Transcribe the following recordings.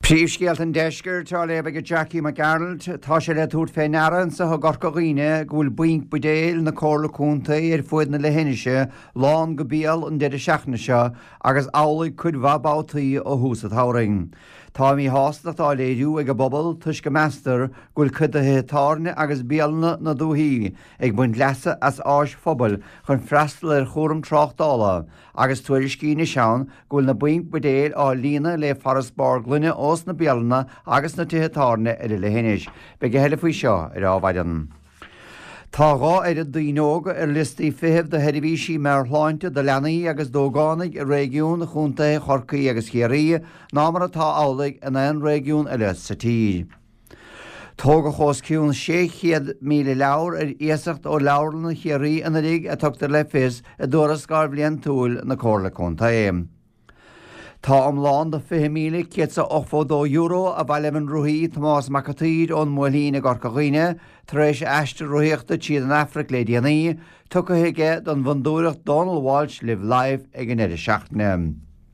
Príomhscéalt an deisceir tá le go Jackie McArnold tá sé le túirt féin airan sa gorcaghine ghfuil buink budéil na cóla cúnta ar fuid na lehéise lán go bíal an deidir seachna seo agus álaigh chud bhabátaí ó hús a tháring. Tá mí hásta tá léirú ag go bobbal tuis go meastar ghfuil chudathe tárne agus bíalna na dúthaí ag buint leasa as áis phobal chun freistal ar chóram tráchtála agus tuairir cíne seán ghfuil na buink budéil á lína le farasbar glunne os na bíalna agus na tuthe-tárne ar i lehéinis, be go heile faoi seo ar ábhaidan. Tá gá ar a daoinóga ar listí fihibh de heirihísí mar hláinte de leanaí agus dógánaigh i régiún chunta Chorcaí agus Chiarí námara tá álaigh in an régiún eile sa tír. Tóga chós ciún 600 míle leabhar ar éasacht ó leabhar na Chiarí ina rig a tugtar le fis a dúras gar bblion túil na cóla chunta éim. Tá amláin de 5 míle €8 a bhaileann ruthí Tomás McAteed ón Moilín a Gorcaghine tar éis eiste ruthíochta tíad an Afric le déanaí tucathaige don bhundúireacht Donald Walsh Live Live ag an idir seachna.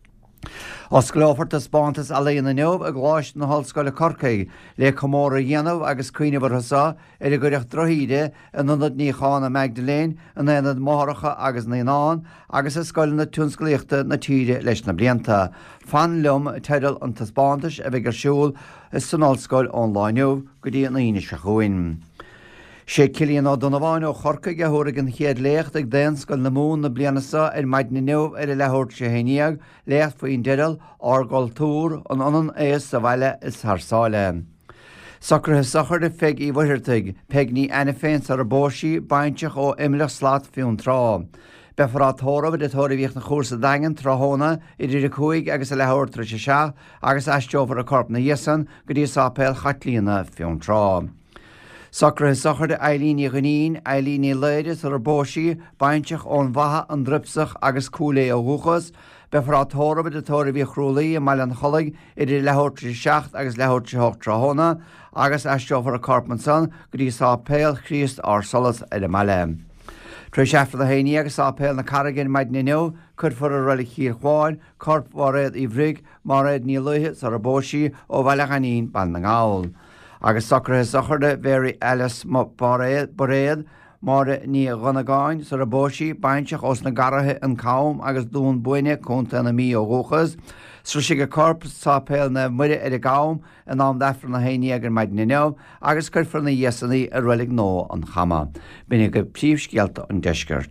Os glófart a spántas a léana neamh a gláist na hallscoile Corcaigh le comóra dhéanamh agus cuineamhartha ar a gcuireacht droíide in anad níochána Magdalene in éanad máthracha agus naán agus is scoil na túnsclaíochta na tíre leis na blianta. Fan lum teidir an taspántas a bheith gur siúil is san allscoil ónláinneamh go dtí na aoine se chuin. sé cilíonn á Donabháin ó Chorcaigh a thuraigh an chéad lécht ag déanscoil na mún na blianasa ar maid na neamh ar a lethúirt sé héineag lécht faoin deireal árgáil túr an anan éas sa bhaile is tharsáile. Sacrathe sachar de feig í bhuiirteigh peagní ana féins ar a bóisí bainteach ó imlech slaat fiún trá. Befrá tóramh de tóiríocht na chósa dagan tráthóna i dtí chuig agus a lethúirt tre se agus eisteohar a corp na dhéasan go dtí sápéil chatlíonna fiún trá. Sacrathe sachar de Eilíní Ghanín, Eilíní Leiris ar a bóisí bainteach ón bhatha an dripsach agus cúlé ó thuchas, befrá tóramh de tóiríoch chrúlaí a maill an chollaigh i dtí lethúirt 6 agus lethúirt 8 tráthóna agus eisteohar a corp an san go dtí sápéil Chríost ar solas ar a maiile. Tréis eftir a héine agus ápéil na caragin maid na neo, chud for a roilig hír chháin, corp war réad i bhrig, mar réad ní luithe ar a bóisí ó bhaile ganín ban na ngáil. Agus sacrathe sachar de Mary Alice Boréad, mar ní ganagáin ar a bóisí bainteach os na garathe an cáim agus dún buine chunta na mí ó ghuchas, Sra si go corp sápéil na muire ar a gáim an ám defra na héine agur maid na neo, agus chuirfar na dhéasannaí a roilig nó an chama. Bine go príomhscéalta an deisceart.